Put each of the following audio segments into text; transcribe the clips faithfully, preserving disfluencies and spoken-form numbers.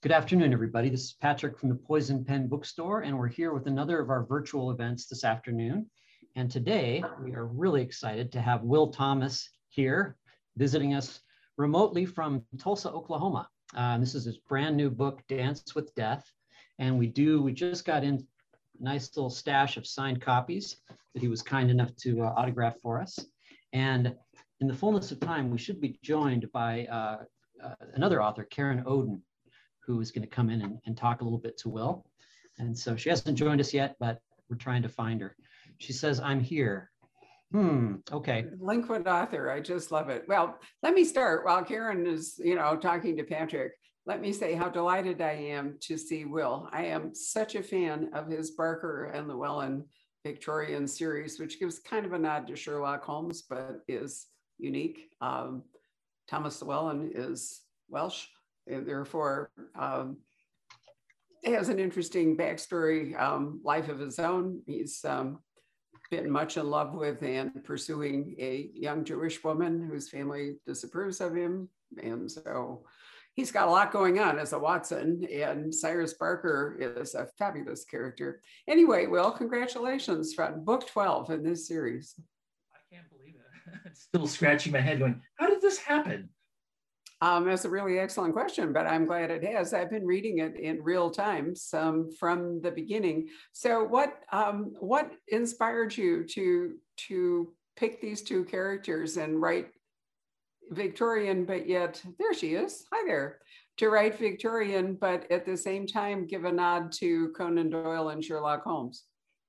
Good afternoon, everybody. This is Patrick from the Poison Pen Bookstore, and we're here with another of our virtual events this afternoon. And today, we are really excited to have Will Thomas here, visiting us remotely from Tulsa, Oklahoma. Uh, this is his brand new book, Dance with Death. And we do, we just got in a nice little stash of signed copies that he was kind enough to uh, autograph for us. And in the fullness of time, we should be joined by uh, uh, another author, Karen Oden, who is going to come in and, and talk a little bit to Will. And so she hasn't joined us yet, but we're trying to find her. She says, I'm here. Hmm, okay. Linkwood author, I just love it. Well, let me start while Karen is, you know, talking to Patrick. Let me say how delighted I am to see Will. I am such a fan of his Barker and Llewellyn Victorian series, which gives kind of a nod to Sherlock Holmes, but is unique. Um, Thomas Llewellyn is Welsh, and therefore um, has an interesting backstory, um, life of his own. He's um, been much in love with and pursuing a young Jewish woman whose family disapproves of him. And so he's got a lot going on as a Watson, and Cyrus Barker is a fabulous character. Anyway, Will, congratulations from book twelve in this series. I can't believe it. I'm still scratching my head going, how did this happen? Um, that's a really excellent question, but I'm glad it has. I've been reading it in real time um, from the beginning. So what um, what inspired you to, to pick these two characters and write Victorian, but yet, there she is, hi there, to write Victorian, but at the same time give a nod to Conan Doyle and Sherlock Holmes?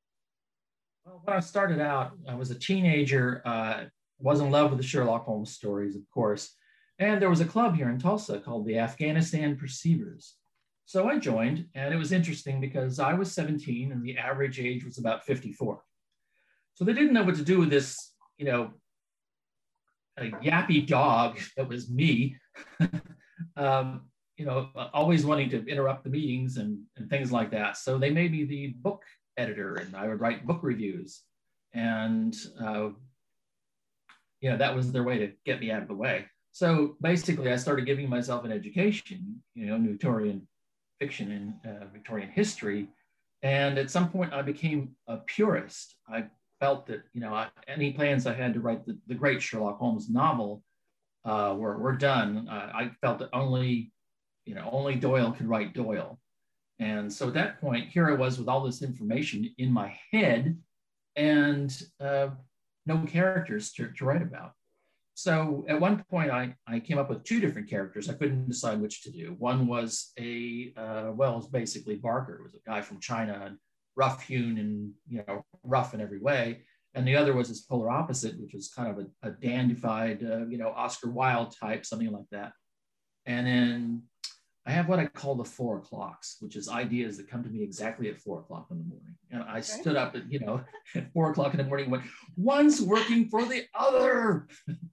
Well, when I started out, I was a teenager, uh, was in love with the Sherlock Holmes stories, of course. And there was a club here in Tulsa called the Afghanistan Perceivers. So I joined, and it was interesting because I was seventeen and the average age was about fifty-four. So they didn't know what to do with this, you know, a yappy dog that was me, um, you know, always wanting to interrupt the meetings and, and things like that. So they made me the book editor, and I would write book reviews. And, uh, you know, that was their way to get me out of the way. So basically, I started giving myself an education, you know, Victorian fiction and uh, Victorian history. And at some point, I became a purist. I felt that, you know, I, any plans I had to write the, the great Sherlock Holmes novel uh, were, were done. Uh, I felt that only, you know, only Doyle could write Doyle. And so at that point, here I was with all this information in my head and uh, no characters to, to write about. So at one point, I, I came up with two different characters. I couldn't decide which to do. One was a, uh, well, it was basically Barker. It was a guy from China, and rough-hewn and, you know, rough in every way. And the other was his polar opposite, which was kind of a, a dandified, uh, you know, Oscar Wilde type, something like that. And then I have what I call the four o'clocks, which is ideas that come to me exactly at four o'clock in the morning. And I okay. stood up at, you know, at four o'clock in the morning and went, one's working for the other.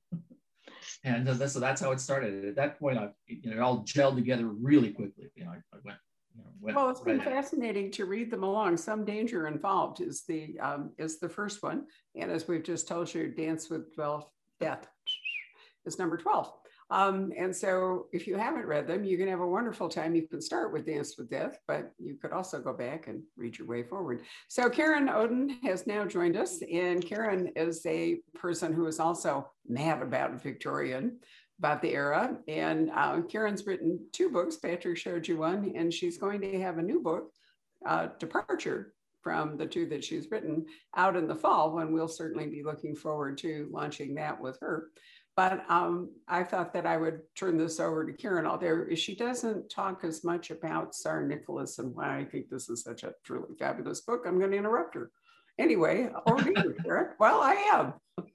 And uh, so that's how it started. At that point, I, you know, it all gelled together really quickly. You know, I, I went, you know, went well, it's been right fascinating out. to read them along. Some Danger Involved is the um, is the first one, and as we've just told you, Dance with twelve Death is number twelve. Um, and so if you haven't read them, you can have a wonderful time. You can start with Dance with Death, but you could also go back and read your way forward. So Karen Oden has now joined us, and Karen is a person who is also mad about Victorian, about the era. And uh, Karen's written two books. Patrick showed you one, and she's going to have a new book, uh, Departure, from the two that she's written, out in the fall, when we'll certainly be looking forward to launching that with her. But um, I thought that I would turn this over to Karen. Although she doesn't talk as much about Tsar Nicholas and why I think this is such a truly fabulous book, I'm going to interrupt her. Anyway, over to you, Karen. Well, I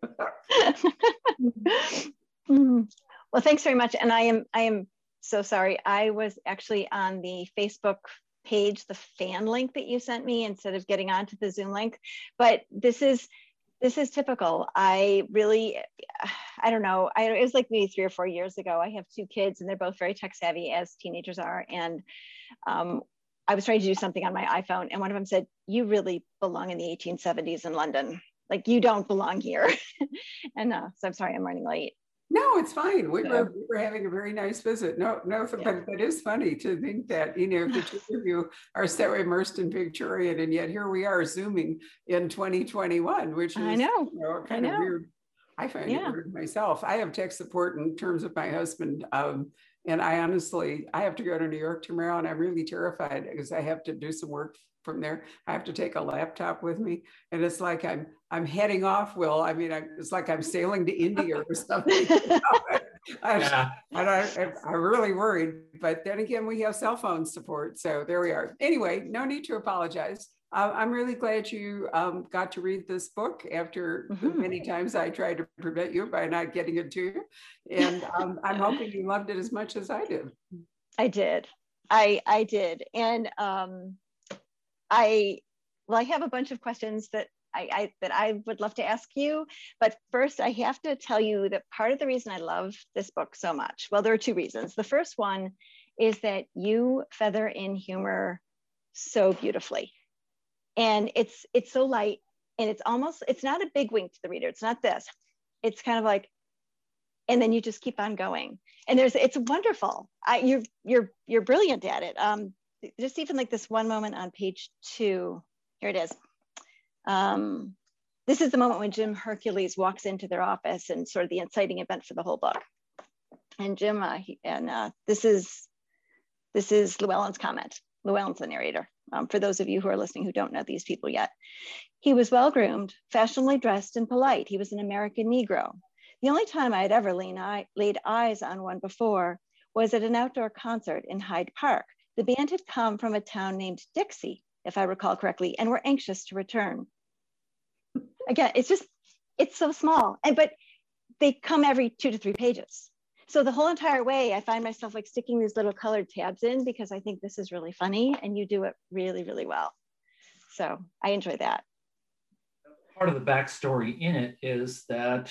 am. Well, thanks very much. And I am, I am so sorry. I was actually on the Facebook page, the fan link that you sent me, instead of getting onto the Zoom link. But this is, This is typical. I really, I don't know. I, it was like maybe three or four years ago. I have two kids and they're both very tech savvy, as teenagers are. And um, I was trying to do something on my iPhone, and one of them said, "You really belong in the eighteen seventies in London. Like, you don't belong here." And uh, so I'm sorry, I'm running late. No, it's fine. We were, we were having a very nice visit. No, no, but Yeah. it is funny to think that, you know, the two of you are so immersed in Victorian, and yet here we are zooming in twenty twenty-one, which is, I know, you know, kind I of know. weird. I find Yeah. it weird myself. I have tech support in terms of my husband. Um, and I honestly, I have to go to New York tomorrow, and I'm really terrified because I have to do some work from there. I have to take a laptop with me, and it's like I'm I'm heading off, Will. I mean, I, it's like I'm sailing to India or something. You know? I, Yeah. I, I, I'm really worried, but then again, we have cell phone support, so there we are. Anyway, no need to apologize. Uh, I'm really glad you um, got to read this book after mm-hmm. the many times I tried to prevent you by not getting it to you, and um, I'm hoping you loved it as much as I did. I did. I I did, and um, I well, I have a bunch of questions that I, I that I would love to ask you. But first, I have to tell you that part of the reason I love this book so much, well, there are two reasons. The first one is that you feather in humor so beautifully, and it's it's so light, and it's almost it's not a big wink to the reader. It's not this. It's kind of like, and then you just keep on going. And there's it's wonderful. I, you're you're you're brilliant at it. Um, just even like this one moment on page two. Here it is. Um, this is the moment when Jim Hercules walks into their office, and sort of the inciting event for the whole book. And Jim, uh, he, and uh, this is this is Llewellyn's comment. Llewellyn's the narrator. Um, for those of you who are listening who don't know these people yet, he was well groomed, fashionably dressed, and polite. He was an American Negro. The only time I had ever laid, eye, laid eyes on one before was at an outdoor concert in Hyde Park. The band had come from a town named Dixie, if I recall correctly, and were anxious to return. Again, it's just, it's so small, and but they come every two to three pages. So the whole entire way, I find myself like sticking these little colored tabs in because I think this is really funny, and you do it really, really well. So I enjoy that. Part of the backstory in it is that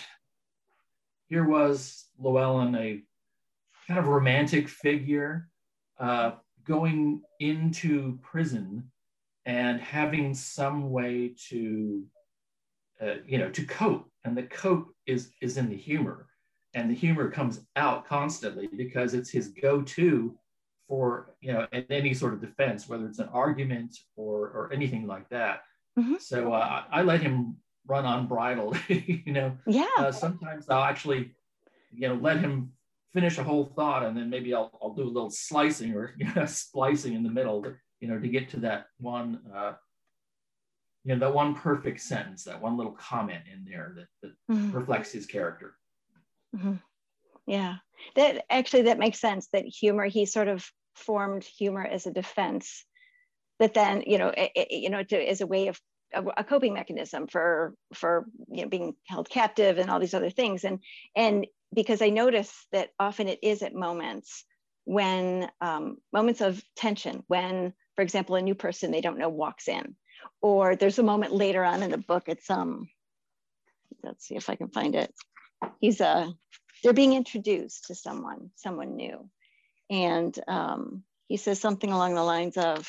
here was Llewellyn, a kind of romantic figure, uh, going into prison and having some way to, uh, you know, to cope. And the cope is, is in the humor. And the humor comes out constantly because it's his go-to for, you know, in any sort of defense, whether it's an argument or, or anything like that. Mm-hmm. So uh, I let him run unbridled, you know. Yeah. Uh, sometimes I'll actually, you know, let him finish a whole thought, and then maybe I'll, I'll do a little slicing or, you know, splicing in the middle, you know, to get to that one, uh, you know, that one perfect sentence, that one little comment in there that, that mm-hmm. reflects his character. Mm-hmm. Yeah, that actually, that makes sense, that humor, he sort of formed humor as a defense that then, you know, it, it, you know, to, as a way of a coping mechanism for, for, you know, being held captive and all these other things. And, and because I notice that often it is at moments when, um, moments of tension, when, for example, a new person they don't know walks in, or there's a moment later on in the book, it's, um, let's see if I can find it. He's uh, they're being introduced to someone, someone new. And um, he says something along the lines of,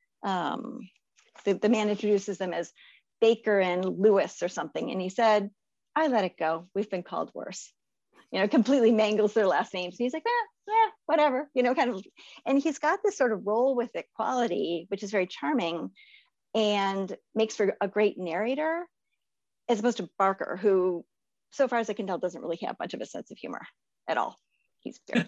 um, the, the man introduces them as Baker and Lewis or something. And he said, I let it go. We've been called worse. You know, completely mangles their last names. And he's like, eh, yeah, whatever, you know, kind of. And he's got this sort of roll with it quality, which is very charming and makes for a great narrator, as opposed to Barker, who, so far as I can tell, doesn't really have much of a sense of humor at all. He's very,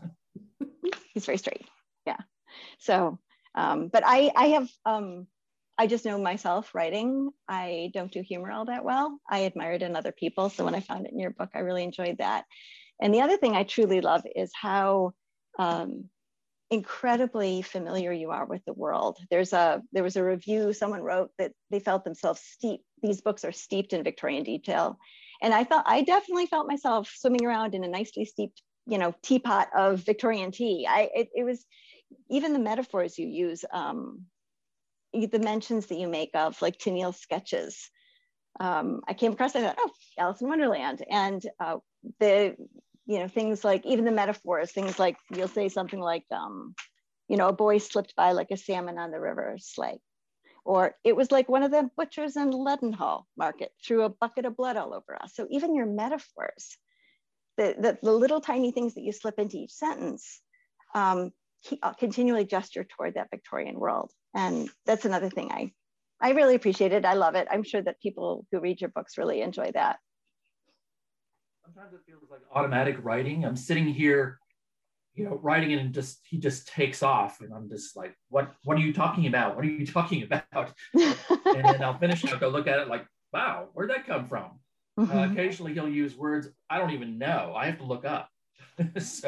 he's very straight. Yeah. So, um, but I, I have, um, I just know myself writing, I don't do humor all that well. I admire it in other people. So when I found it in your book, I really enjoyed that. And the other thing I truly love is how um, incredibly familiar you are with the world. There's a, there was a review someone wrote that they felt themselves steeped, these books are steeped in Victorian detail. And I felt, I definitely felt myself swimming around in a nicely steeped, you know, teapot of Victorian tea. I, it, it was, even the metaphors you use, um, the mentions that you make of like Tennille's sketches. Um, I came across, I thought, oh, Alice in Wonderland. And uh, the, you know, things like, even the metaphors, things like, you'll say something like, um, you know, a boy slipped by like a salmon on the river sleigh. Or it was like one of the butchers in Leadenhall Market threw a bucket of blood all over us. So even your metaphors the, the, the little tiny things that you slip into each sentence um, continually gesture toward that Victorian world. And that's another thing I, I really appreciate it. I love it. I'm sure that people who read your books really enjoy that. Sometimes it feels like automatic writing. I'm sitting here, you know, writing and just he just takes off, and I'm just like, what what are you talking about? What are you talking about? And then I'll finish and I'll go look at it like, wow, where'd that come from? Mm-hmm. Uh, occasionally he'll use words I don't even know. I have to look up. So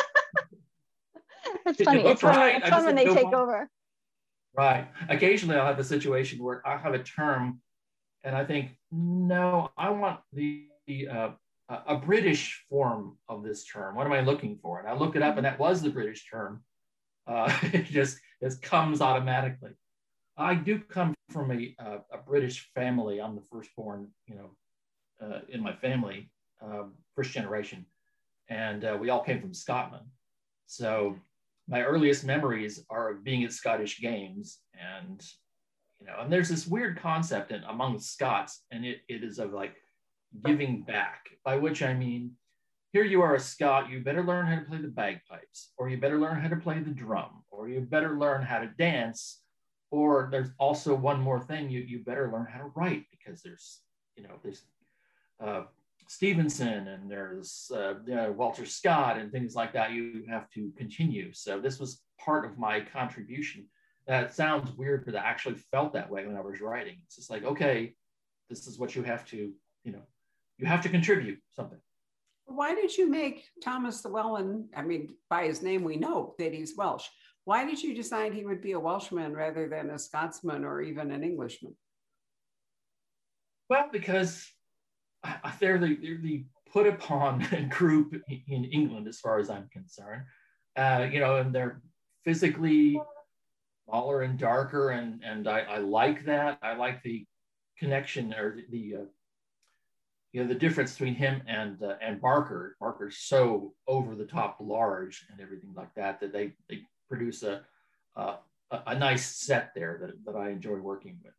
it's funny. It it's fun, right. it's fun when they take on. over. Right. Occasionally I'll have a situation where I have a term and I think, no, I want the, the uh, a British form of this term. What am I looking for? And I look it up and that was the British term. Uh, it just it comes automatically. I do come from a, a, a British family. I'm the firstborn, you know, uh, in my family, uh, first generation. And uh, we all came from Scotland. So my earliest memories are of being at Scottish games. And, you know, and there's this weird concept in, among Scots, and it, it is of like giving back, by which I mean, here you are a Scot, you better learn how to play the bagpipes, or you better learn how to play the drum, or you better learn how to dance, or there's also one more thing, you, you better learn how to write, because there's, you know, there's uh, Stevenson and there's uh, you know, Walter Scott and things like that you have to continue. So this was part of my contribution. That sounds weird, but I actually felt that way when I was writing. It's just like, okay, this is what you have to, you know, you have to contribute something. Why did you make Thomas Llewellyn, I mean, by his name, we know that he's Welsh. Why did you decide he would be a Welshman rather than a Scotsman or even an Englishman? Well, because they're the, they're the put upon group in England, as far as I'm concerned. Uh, you know, and they're physically smaller and darker, and, and I, I like that. I like the connection or the, the uh, you know, the difference between him and uh, and Barker. Barker's so over the top large and everything like that, that they, they produce a, a, a nice set there that, that I enjoy working with.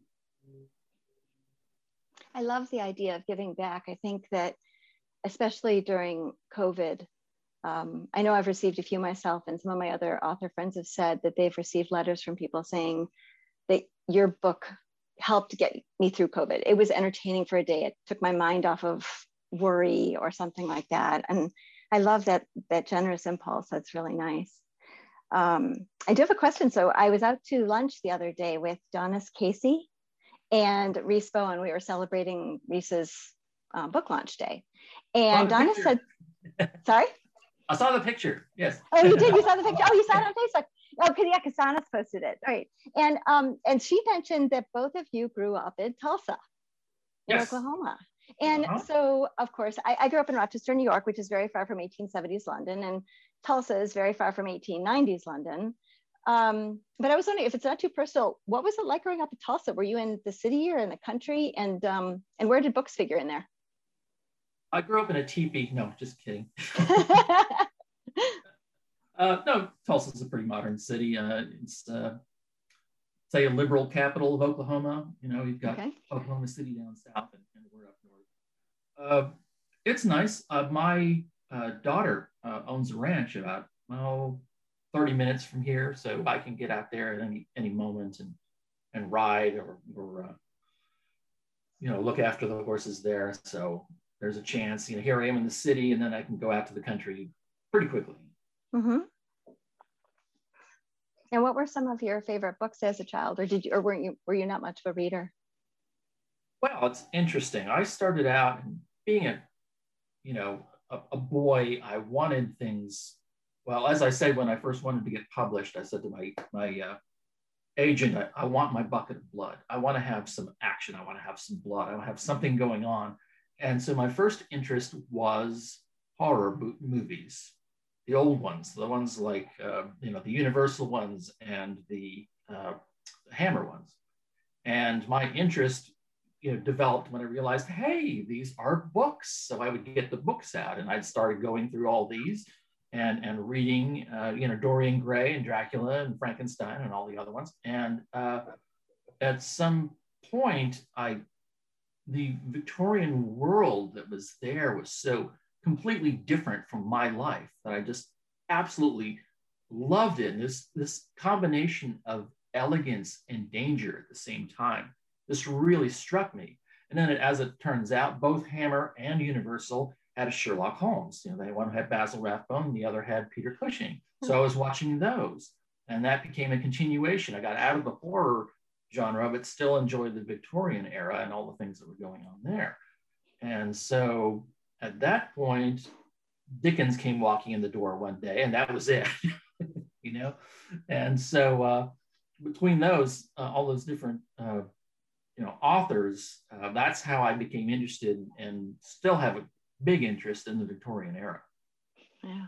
I love the idea of giving back. I think that especially during COVID, um, I know I've received a few myself, and some of my other author friends have said that they've received letters from people saying that your book helped get me through COVID. It was entertaining for a day. It took my mind off of worry or something like that. And I love that, that generous impulse. That's really nice. Um, I do have a question. So I was out to lunch the other day with Donis Casey and Rhys Bowen. We were celebrating Rhys's uh, book launch day. And Donis said, sorry? I saw the picture, yes. Oh, you did? You saw the picture? Oh, you saw it on Facebook. Oh, because yeah, because Donis posted it. Right. And um, and she mentioned that both of you grew up in Tulsa, in yes. Oklahoma. And uh-huh. so, of course, I, I grew up in Rochester, New York, which is very far from eighteen seventies London, and Tulsa is very far from eighteen nineties London. Um, but I was wondering, if it's not too personal, what was it like growing up in Tulsa? Were you in the city or in the country? And um, and where did books figure in there? I grew up in a teepee. No, just kidding. Uh, no, Tulsa's a pretty modern city. Uh, it's, uh, say, a liberal capital of Oklahoma. You know, you've got okay. Oklahoma City down south, and, and we're up north. Uh, it's nice. Uh, my uh, daughter uh, owns a ranch about, oh, thirty minutes from here, so I can get out there at any any moment and and ride or, or uh, you know, look after the horses there. So there's a chance. You know, here I am in the city, and then I can go out to the country pretty quickly. Mm-hmm. And what were some of your favorite books as a child, or did you, or weren't you, were you not much of a reader? Well, it's interesting. I started out being a, you know, a, a boy. I wanted things. Well, as I said, when I first wanted to get published, I said to my my uh, agent, I, I want my bucket of blood. I want to have some action. I want to have some blood. I want to have something going on. And so my first interest was horror movies. The old ones, the ones like, uh, you know, the Universal ones and the uh, Hammer ones. And my interest, you know, developed when I realized, hey, these are books. So I would get the books out, and I'd started going through all these and, and reading, uh, you know, Dorian Gray and Dracula and Frankenstein and all the other ones. And uh, at some point, I, the Victorian world that was there was so completely different from my life that I just absolutely loved it. And this, this combination of elegance and danger at the same time, this really struck me. And then as it turns out, both Hammer and Universal had a Sherlock Holmes. You know, they one had Basil Rathbone, and the other had Peter Cushing. So I was watching those, and that became a continuation. I got out of the horror genre, but still enjoyed the Victorian era and all the things that were going on there. And so at that point, Dickens came walking in the door one day, and that was it, you know? And so uh, between those, uh, all those different, uh, you know, authors, uh, that's how I became interested and still have a big interest in the Victorian era. Yeah.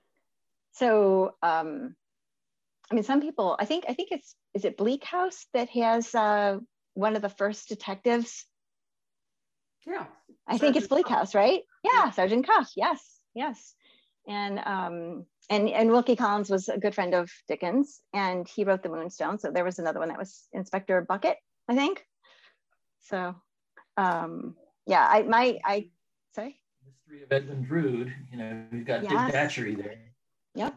So, um, I mean, some people, I think, I think it's, is it Bleak House that has uh, one of the first detectives? Yeah. I Sergeant think it's Bleak House, right? Yeah, yeah. Sergeant Cuff. Yes, yes. And um, and and Wilkie Collins was a good friend of Dickens, and he wrote The Moonstone. So there was another one that was Inspector Bucket, I think. So, um, yeah, I my I sorry. Mystery of Edmund Drood. You know, we've got yes. Dick Datchery there. Yep.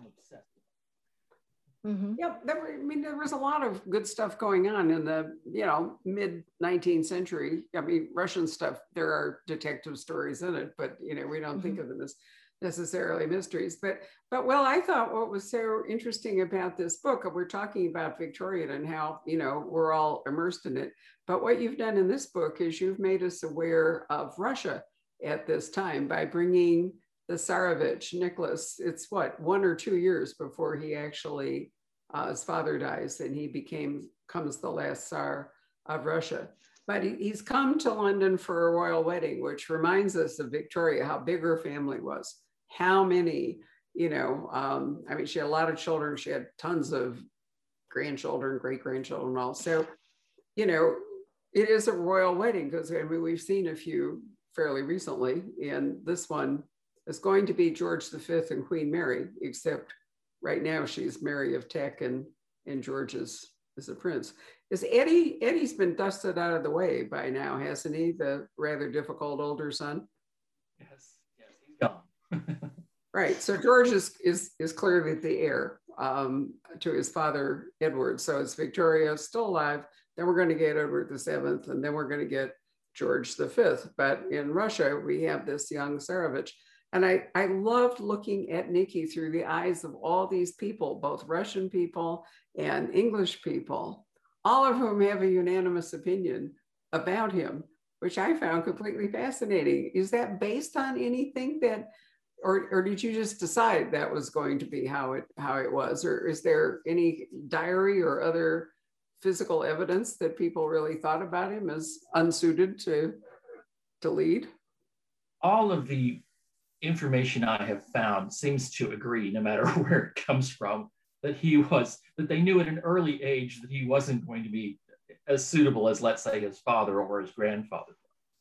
Mm-hmm. Yep, there were, I mean, there was a lot of good stuff going on in the, you know, mid nineteenth century. I mean, Russian stuff, there are detective stories in it, but, you know, we don't mm-hmm. think of them as necessarily mysteries. But, but well, I thought what was so interesting about this book, we're talking about Victorian and how, you know, we're all immersed in it. But what you've done in this book is you've made us aware of Russia at this time by bringing the Tsarevich, Nicholas. It's what, one or two years before he actually, uh, his father dies and he became, becomes the last Tsar of Russia. But he, he's come to London for a royal wedding, which reminds us of Victoria, how big her family was, how many, you know, um, I mean, she had a lot of children, she had tons of grandchildren, great-grandchildren also. You know, it is a royal wedding because, I mean, we've seen a few fairly recently, and this one is going to be George the Fifth and Queen Mary, except right now she's Mary of Teck and, and George is, is a prince. Is Eddie, Eddie's been dusted out of the way by now, hasn't he? The rather difficult older son? Yes, yes, he's gone. Right, so George is, is, is clearly the heir um, to his father, Edward. So it's Victoria still alive, then we're gonna get Edward the Seventh, and then we're gonna get George the Fifth. But in Russia, we have this young Tsarevich. And I, I loved looking at Nikki through the eyes of all these people, both Russian people and English people, all of whom have a unanimous opinion about him, which I found completely fascinating. Is that based on anything that, or, or did you just decide that was going to be how it, how it was? Or is there any diary or other physical evidence that people really thought about him as unsuited to, to lead? All of the information I have found seems to agree, no matter where it comes from, that he was, that they knew at an early age that he wasn't going to be as suitable as, let's say, his father or his grandfather.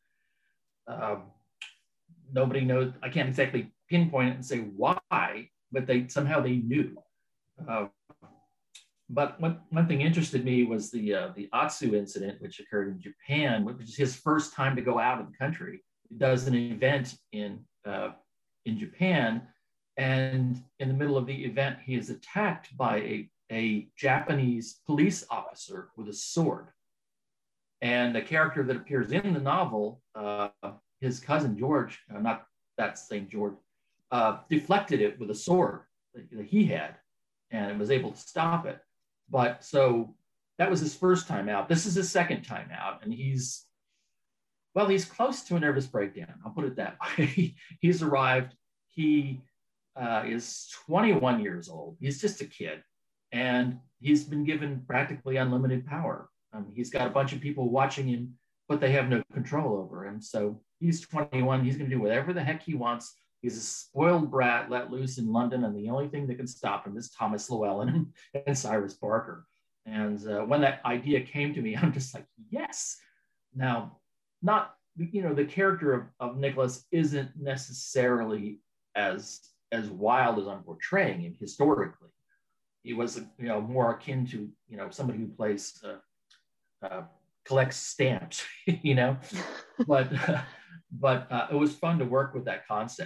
Um, nobody knows, I can't exactly pinpoint it and say why, but they somehow they knew. Uh, but one, one thing interested me was the, uh, the Atsu incident, which occurred in Japan, which is his first time to go out of the country. He does an event in uh, in Japan, and in the middle of the event, he is attacked by a, a Japanese police officer with a sword. And the character that appears in the novel, uh, his cousin George, uh, not that same George, uh, deflected it with a sword that, that he had, and was able to stop it. But so that was his first time out. This is his second time out, and he's Well, he's close to a nervous breakdown. I'll put it that way. He's arrived. He uh, is twenty-one years old. He's just a kid. And he's been given practically unlimited power. Um, he's got a bunch of people watching him, but they have no control over him. So he's twenty-one. He's going to do whatever the heck he wants. He's a spoiled brat let loose in London. And the only thing that can stop him is Thomas Llewellyn and, and Cyrus Barker. And uh, when that idea came to me, I'm just like, yes. Now, not, you know, the character of, of Nicholas isn't necessarily as, as wild as I'm portraying him historically. He was, you know, more akin to, you know, somebody who plays, uh, uh, collects stamps, you know, but, uh, but uh, it was fun to work with that concept.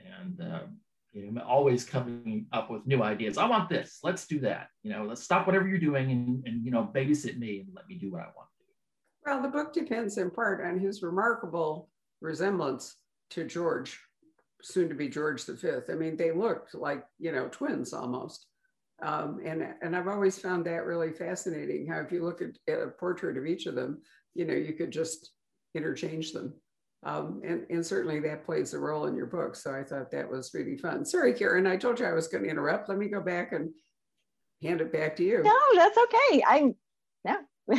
and uh, you know, always coming up with new ideas. I want this. Let's do that. You know, let's stop whatever you're doing and, and you know, babysit me and let me do what I want to do. Well, the book depends in part on his remarkable resemblance to George, soon to be George the Fifth. I mean, they looked like, you know, twins almost. Um, and, and I've always found that really fascinating, how if you look at, at a portrait of each of them, you know, you could just interchange them. Um, and, and certainly that plays a role in your book. So I thought that was really fun. Sorry, Karen, I told you I was going to interrupt. Let me go back and hand it back to you. No, that's okay. I, no.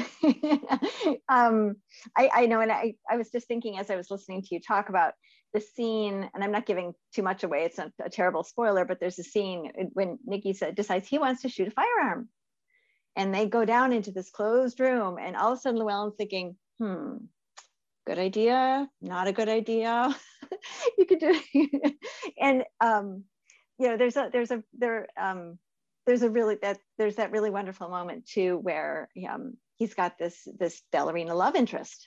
um, I, I know, and I, I was just thinking as I was listening to you talk about the scene, and I'm not giving too much away, it's not a terrible spoiler, but there's a scene when Nicky said, decides he wants to shoot a firearm. And they go down into this closed room, and all of a sudden Llewellyn's thinking, hmm, good idea, not a good idea. You could do it. And um, you know, there's a there's a there um there's a really that there's that really wonderful moment too where um he's got this this ballerina love interest,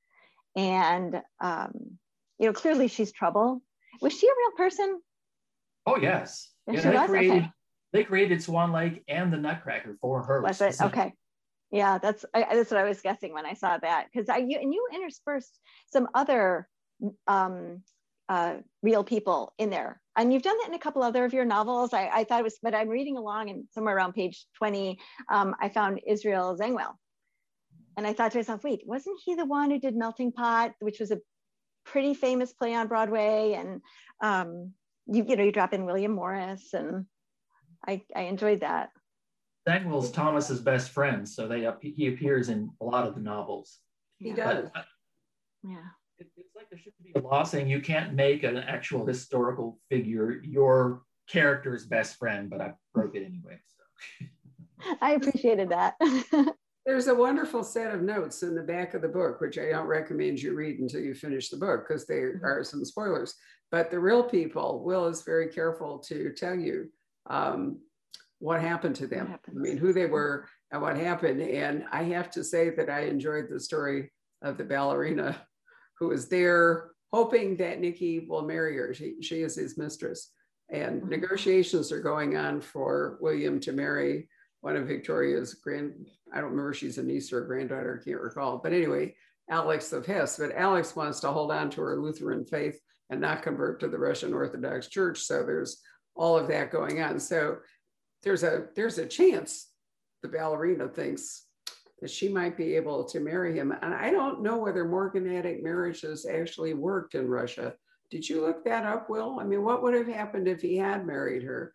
and um you know, clearly she's trouble. Was she a real person? Oh yes. Yeah, yeah, she they was? created Okay. they created Swan Lake and the Nutcracker for her. Was it? Okay. Yeah, that's I, that's what I was guessing when I saw that, because I you, and you interspersed some other um, uh, real people in there, and you've done that in a couple other of your novels. I, I thought it was, but I'm reading along, and somewhere around page twenty, um, I found Israel Zangwill, and I thought to myself, wait, wasn't he the one who did Melting Pot, which was a pretty famous play on Broadway? And um, you you know you drop in William Morris, and I I enjoyed that. Zangwill's Thomas's best friend, so they he appears in a lot of the novels. He does. But, uh, Yeah. It, it's like there should be a law saying you can't make an actual historical figure your character's best friend, but I broke it anyway. So. I appreciated that. There's a wonderful set of notes in the back of the book, which I don't recommend you read until you finish the book, because there are some spoilers. But the real people, Will is very careful to tell you um, what happened to them. I mean, who they were and what happened. And I have to say that I enjoyed the story of the ballerina who is there hoping that Nicky will marry her. She, she is his mistress. And negotiations are going on for William to marry one of Victoria's grand, I don't remember if she's a niece or a granddaughter, I can't recall. But anyway, Alex of Hesse. But Alex wants to hold on to her Lutheran faith and not convert to the Russian Orthodox Church. So there's all of that going on. So there's a there's a chance the ballerina thinks that she might be able to marry him. And I don't know whether morganatic marriages actually worked in Russia. Did you look that up, Will? I mean, what would have happened if he had married her?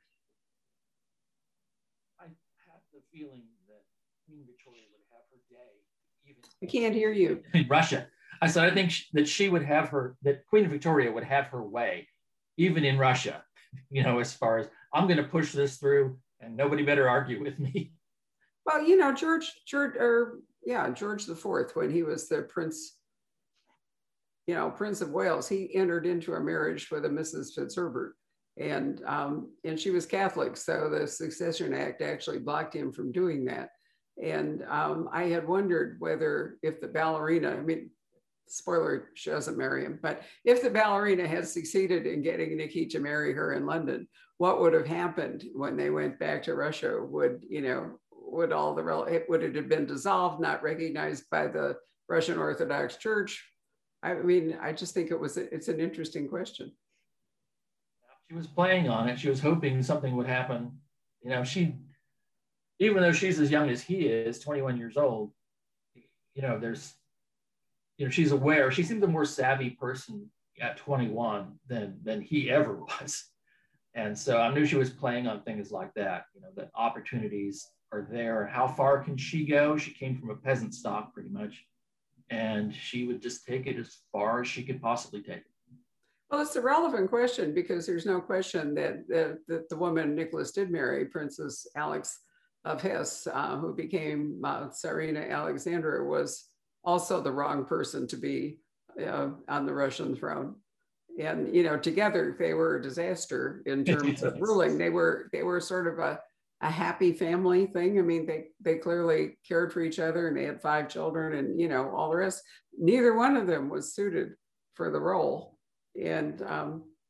I have the feeling that Queen Victoria would have her day. Even I can't hear you. in Russia. I said, I think sh that she would have her, that Queen Victoria would have her way, even in Russia, you know, as far as I'm going to push this through and nobody better argue with me. Well, you know, George, George, or yeah, George the Fourth, when he was the prince, you know, Prince of Wales, he entered into a marriage with a Missus Fitzherbert, and um, and she was Catholic, so the Succession Act actually blocked him from doing that. And um, I had wondered whether if the ballerina, I mean, spoiler, she doesn't marry him, but if the ballerina had succeeded in getting Nicky to marry her in London, what would have happened when they went back to Russia? Would, you know, would all the, would it have been dissolved, not recognized by the Russian Orthodox Church? I mean, I just think it was, it's an interesting question. She was playing on it. She was hoping something would happen. You know, she, even though she's as young as he is, twenty-one years old, you know, there's, you know, she's aware, she seemed a more savvy person at twenty-one than, than he ever was. And so I knew she was playing on things like that, you know, that opportunities are there. How far can she go? She came from a peasant stock pretty much. And she would just take it as far as she could possibly take it. Well, it's a relevant question because there's no question that, that, that the woman Nicholas did marry, Princess Alex of Hesse, uh, who became uh, Tsarina Alexandra, was also the wrong person to be uh, on the Russian throne. And, you know, together they were a disaster in terms of ruling. They were, they were sort of a, a happy family thing. I mean, they, they clearly cared for each other and they had five children and, you know, all the rest. Neither one of them was suited for the role. And um,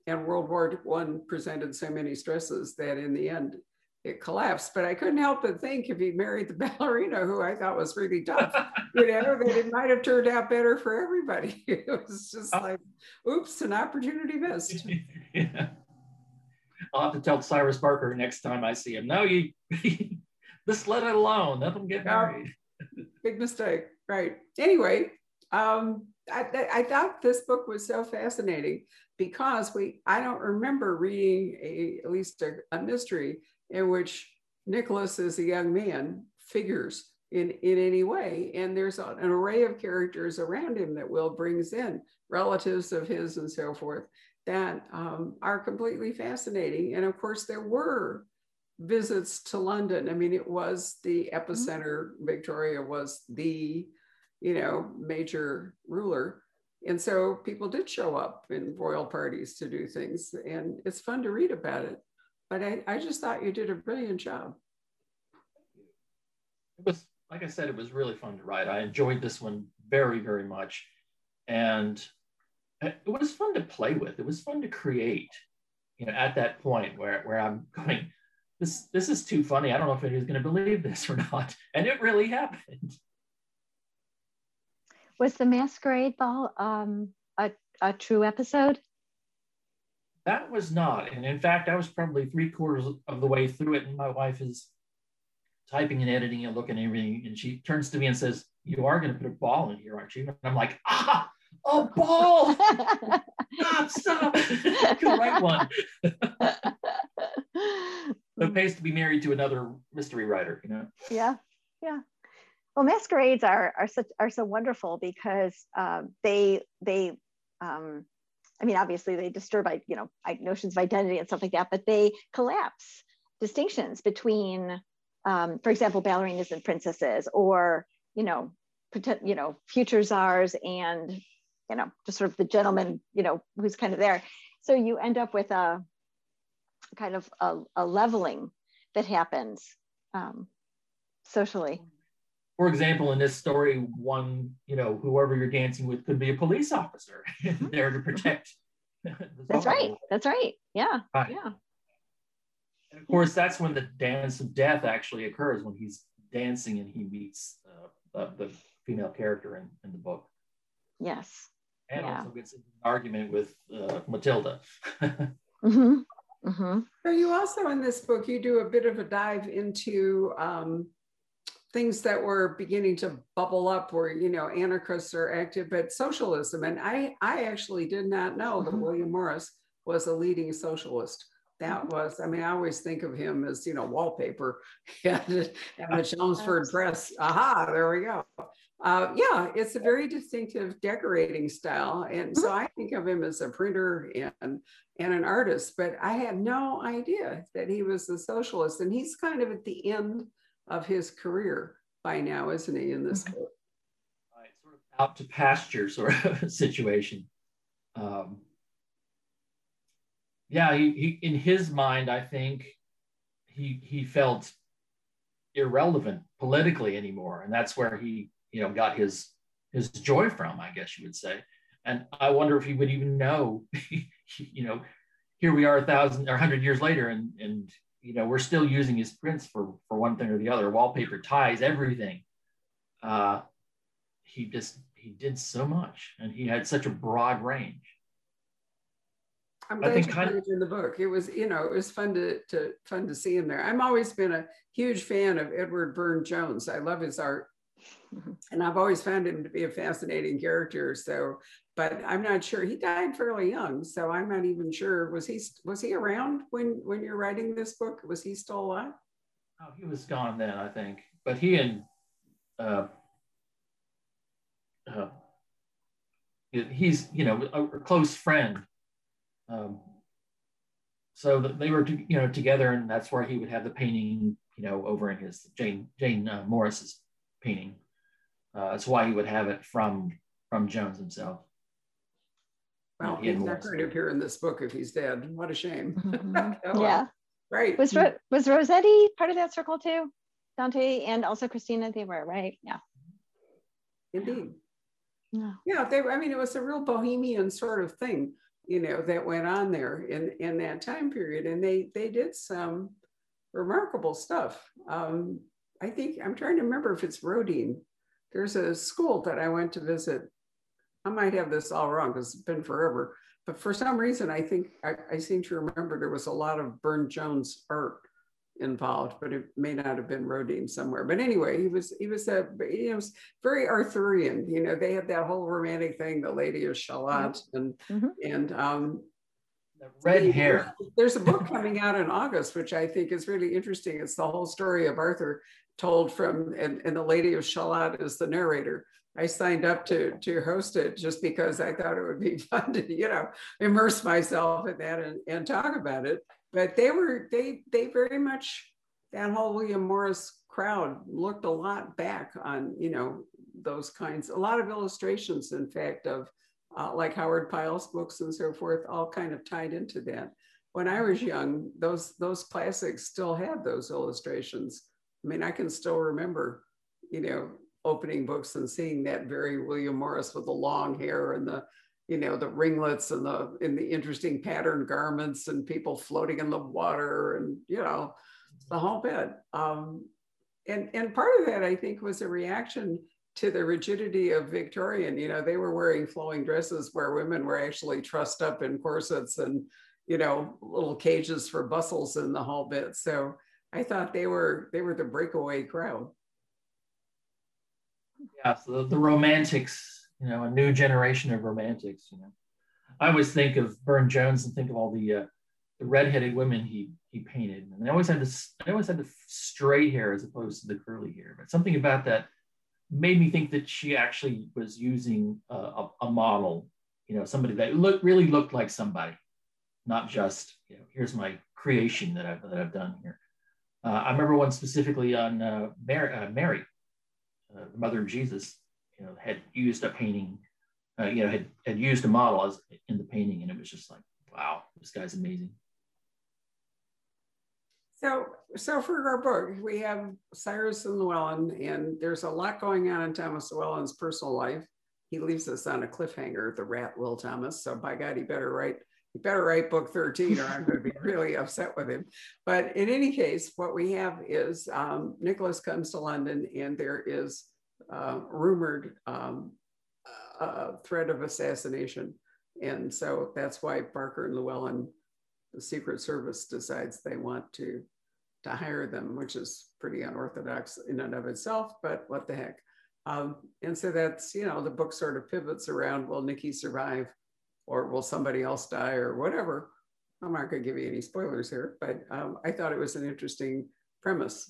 and World War One presented so many stresses that in the end it collapsed. But I couldn't help but think if he married the ballerina, who I thought was really tough, you know, that it might have turned out better for everybody. It was just like, oops, an opportunity missed. Yeah. I'll have to tell Cyrus Barker next time I see him. No, you just let it alone. Let them get married. Big mistake, right? Anyway, um, I, I thought this book was so fascinating because we I don't remember reading a at least a, a mystery in which Nicholas as a young man figures in, in any way. And there's an array of characters around him that Will brings in, relatives of his and so forth, that um, are completely fascinating. And of course, there were visits to London. I mean, it was the epicenter. Victoria was the, you know, major ruler. And so people did show up in royal parties to do things. And it's fun to read about it. But I, I just thought you did a brilliant job. It was, like I said, it was really fun to write. I enjoyed this one very, very much. And it was fun to play with. It was fun to create, you know, at that point where, where I'm going, this, this is too funny. I don't know if anybody's going to believe this or not. And it really happened. Was the Masquerade Ball um, a, a true episode? That was not. And in fact, I was probably three quarters of the way through it. And my wife is typing and editing and looking at everything. And she turns to me and says, "You are going to put a ball in here, aren't you?" And I'm like, ah, a ball. Stop, stop. The right one. So it pays to be married to another mystery writer, you know? Yeah, yeah. Well, masquerades are are such are so wonderful because um, they they um, I mean, obviously they disturb, you know, notions of identity and stuff like that, but they collapse distinctions between, um, for example, ballerinas and princesses, or, you know, you know, future czars and, you know, just sort of the gentleman, you know, who's kind of there. So you end up with a kind of a, a leveling that happens um, socially. For example, in this story, one, you know, whoever you're dancing with could be a police officer there to protect. That's right. That's right. Yeah. Right. Yeah. And of course, that's when the dance of death actually occurs, when he's dancing and he meets uh, the, the female character in, in the book. Yes. And yeah. also gets into an argument with uh, Matilda. mm-hmm. Mm-hmm. So you also, in this book, you do a bit of a dive into um, things that were beginning to bubble up where, you know, anarchists are active, but socialism. And I, I actually did not know that William Morris was a leading socialist. That was, I mean, I always think of him as, you know, wallpaper and the Chelmsford Press. Aha, there we go. Uh, yeah, it's a very distinctive decorating style. And so I think of him as a printer and, and an artist, but I had no idea that he was a socialist. And he's kind of at the end of his career by now, isn't he, in this book? Right, sort of out to pasture sort of situation. Um, yeah, he, he in his mind, I think he he felt irrelevant politically anymore, and that's where he, you know, got his his joy from, I guess you would say. And I wonder if he would even know, you know, here we are a thousand or a hundred years later, and and you know, we're still using his prints for, for one thing or the other, wallpaper, ties, everything. Uh, he just, he did so much, and he had such a broad range. I'm glad I think you kind put it in the book. It was, you know, it was fun to, to fun to see him there. I've always been a huge fan of Edward Burne-Jones. I love his art. And I've always found him to be a fascinating character. So, but I'm not sure. He died fairly young, so I'm not even sure. Was he was he around when when you're writing this book? Was he still alive? Oh, he was gone then, I think. But he and uh, uh, he's, you know, a, a close friend. Um, so that they were, you know, together, and that's where he would have the painting, you know, over in his Jane Jane uh, Morris's painting. Uh, that's why he would have it from from Jones himself. Well, he's not going to appear in this book if he's dead. What a shame. Mm-hmm. Oh, yeah. Right. Was was Rossetti part of that circle too? Dante and also Christina, they were, right? Yeah. Indeed. Yeah. Yeah. They. I mean, it was a real bohemian sort of thing. you know, that went on there in, in that time period. And they, they did some remarkable stuff. Um, I think, I'm trying to remember if it's Rodin. There's a school that I went to visit. I might have this all wrong because it's been forever. But for some reason, I think, I, I seem to remember there was a lot of Burne-Jones art involved, but it may not have been Rodin somewhere. But anyway, he was, he was a, he was very Arthurian. You know, they had that whole romantic thing, the Lady of Shalott, and, mm-hmm. and, um, the red hair. There's a book coming out in August, which I think is really interesting. It's the whole story of Arthur told from, and, and the Lady of Shalott is the narrator. I signed up to, to host it just because I thought it would be fun to, you know, immerse myself in that and, and talk about it. But they were, they, they very much, that whole William Morris crowd looked a lot back on, you know, those kinds, a lot of illustrations, in fact, of Uh, like Howard Pyle's books and so forth, all kind of tied into that. When I was young, those, those classics still had those illustrations. I mean, I can still remember, you know, opening books and seeing that very William Morris with the long hair and the, you know, the ringlets and the, and the interesting patterned garments and people floating in the water and, you know, the whole bit. Um, and, and part of that, I think, was a reaction to the rigidity of Victorian. You know, they were wearing flowing dresses where women were actually trussed up in corsets and, you know, little cages for bustles and the whole bit. So I thought they were, they were the breakaway crowd. Yeah, so the, the romantics, you know, a new generation of romantics, you know. I always think of Burne-Jones and think of all the, uh, the redheaded women he he painted. And they always had this, they always had the straight hair as opposed to the curly hair. But something about that made me think that she actually was using a, a, a model, you know, somebody that looked really looked like somebody, not just, you know, here's my creation that I've, that I've done here. Uh, I remember one specifically on uh, Mary, uh, Mary uh, the mother of Jesus, you know, had used a painting, uh, you know, had, had used a model as in the painting, and it was just like, wow, this guy's amazing. So, so for our book, we have Cyrus and Llewellyn, and there's a lot going on in Thomas Llewellyn's personal life. He leaves us on a cliffhanger, the rat Will Thomas. So by God, he better write, he better write book thirteen, or I'm going to be really upset with him. But in any case, what we have is um, Nicholas comes to London, and there is uh, rumored um, a threat of assassination, and so that's why Barker and Llewellyn, the Secret Service, decides they want to, to hire them, which is pretty unorthodox in and of itself, but what the heck. Um, and so that's, you know, the book sort of pivots around, will Nicky survive, or will somebody else die, or whatever. I'm not going to give you any spoilers here, but um, I thought it was an interesting premise.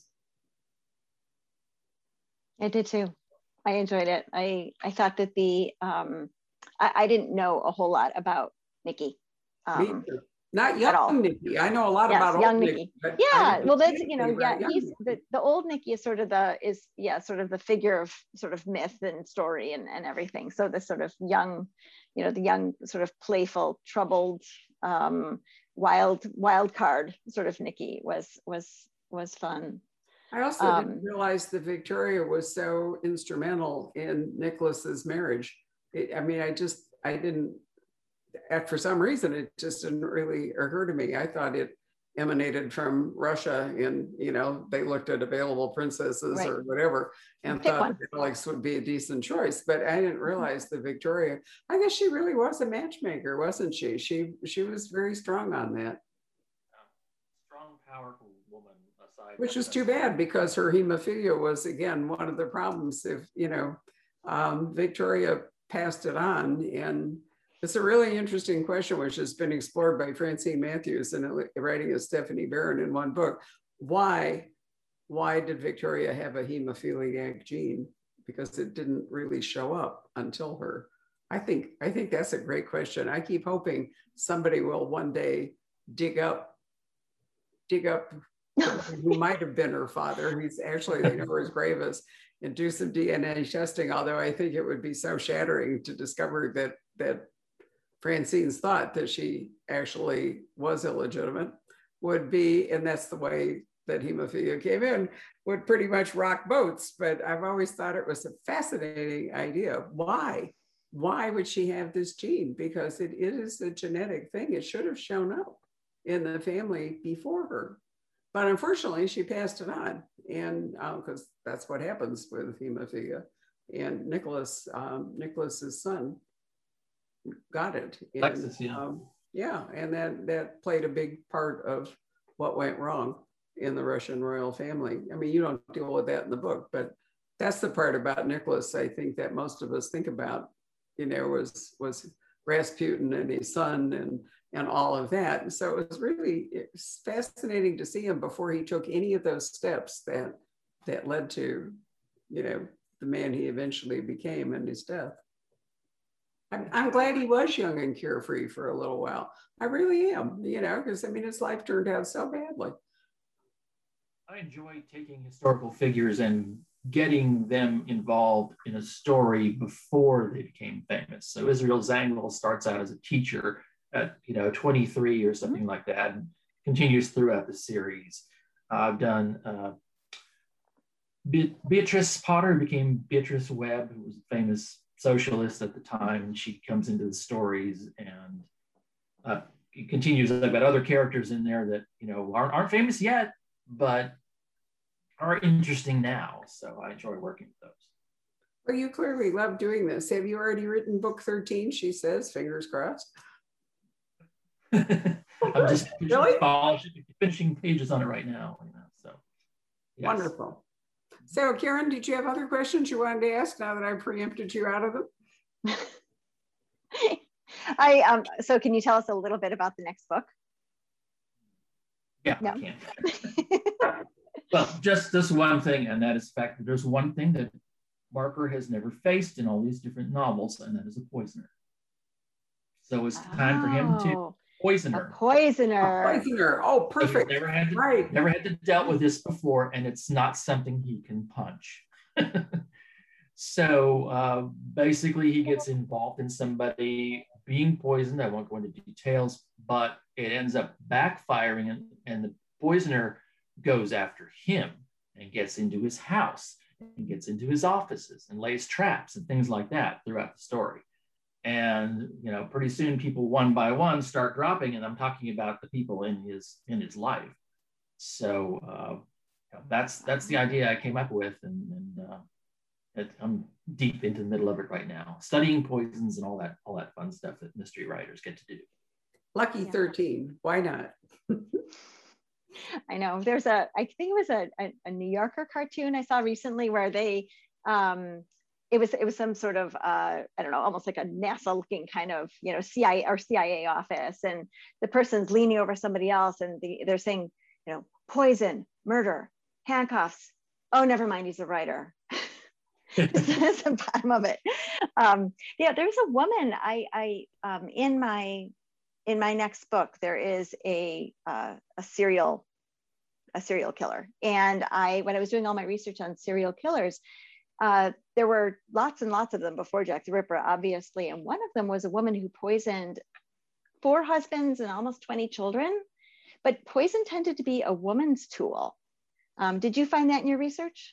I did too. I enjoyed it. I, I thought that the, um, I, I didn't know a whole lot about Nicky. Um, Not young Nicky. I know a lot yes, about young old Nicky. Nicky. Yeah, well, that's, you know, yeah, he's the, the old Nicky is sort of the, is, yeah, sort of the figure of sort of myth and story and, and everything. So the sort of young, you know, the young sort of playful, troubled, um, wild, wild card sort of Nicky was, was, was fun. I also um, didn't realize that Victoria was so instrumental in Nicholas's marriage. It, I mean, I just, I didn't, for some reason, it just didn't really occur to me. I thought it emanated from Russia, and, you know, they looked at available princesses right. or whatever and Pick thought one. Alex would be a decent choice. But I didn't realize that Victoria, I guess she really was a matchmaker, wasn't she? She she was very strong on that. Strong, powerful woman. Aside Which is too bad, because her hemophilia was, again, one of the problems. If, you know, um, Victoria passed it on. And it's a really interesting question, which has been explored by Francine Matthews and writing as Stephanie Barron in one book. Why, why did Victoria have a hemophiliac gene? Because it didn't really show up until her. I think, I think that's a great question. I keep hoping somebody will one day dig up, dig up who might have been her father. He's actually, they know where his grave is, and do some D N A testing. Although I think it would be so shattering to discover that that Francine's thought that she actually was illegitimate would be, and that's the way that hemophilia came in, would pretty much rock boats. But I've always thought it was a fascinating idea. Why? why would she have this gene? Because it, it is a genetic thing. It should have shown up in the family before her. But unfortunately, she passed it on. And because uh, that's what happens with hemophilia. And Nicholas, um, Nicholas's son got it. And, Lexus, yeah. Um, yeah, and that, that played a big part of what went wrong in the Russian royal family. I mean, you don't deal with that in the book, but that's the part about Nicholas, I think, that most of us think about, you know, was, was Rasputin and his son and, and all of that. And so it was really it was fascinating to see him before he took any of those steps that, that led to, you know, the man he eventually became and his death. I'm, I'm glad he was young and carefree for a little while. I really am, you know, because I mean, his life turned out so badly. I enjoy taking historical figures and getting them involved in a story before they became famous. So Israel Zangwill starts out as a teacher at, you know, twenty-three or something like that, and continues throughout the series. Uh, I've done uh, Be Beatrice Potter became Beatrice Webb, who was a famous socialist at the time, and she comes into the stories, and uh, it continues. I've got other characters in there that, you know, aren't, aren't famous yet, but are interesting now. So I enjoy working with those. Well, you clearly love doing this. Have you already written book thirteen? She says, fingers crossed. I'm just really? finishing pages on it right now. You know, so yes. Wonderful. So Karen, did you have other questions you wanted to ask now that I preempted you out of them? I um so can you tell us a little bit about the next book? Yeah, no. I can. Well, just this one thing, and that is the fact that there's one thing that Barker has never faced in all these different novels, and that is a poisoner. So it's time oh, for him to poison her. A poisoner. A poisoner. Oh, perfect. Never had to, right. Never had to dealt with this before, and it's not something he can punch. So uh, basically, he gets involved in somebody being poisoned. I won't go into details, but it ends up backfiring, and, and the poisoner goes after him and gets into his house and gets into his offices and lays traps and things like that throughout the story. And, you know, pretty soon people one by one start dropping, and I'm talking about the people in his in his life. So uh, you know, that's that's the idea I came up with, and, and uh, it, I'm deep into the middle of it right now, studying poisons and all that all that fun stuff that mystery writers get to do. Lucky thirteen, why not? I know there's a, I think it was a, a, a New Yorker cartoon I saw recently where they, um, it was, it was some sort of, uh, I don't know, almost like a NASA looking kind of, you know, C I A or C I A office. And the person's leaning over somebody else and the, they're saying, you know, poison, murder, handcuffs. Oh, never mind, he's a writer. That's the bottom of it. Um, yeah, there's a woman I, I um, in my, in my next book, there is a, uh, a serial, a serial killer. And I, when I was doing all my research on serial killers, uh, there were lots and lots of them before Jack the Ripper, obviously. And one of them was a woman who poisoned four husbands and almost twenty children, but poison tended to be a woman's tool. Um, did you find that in your research?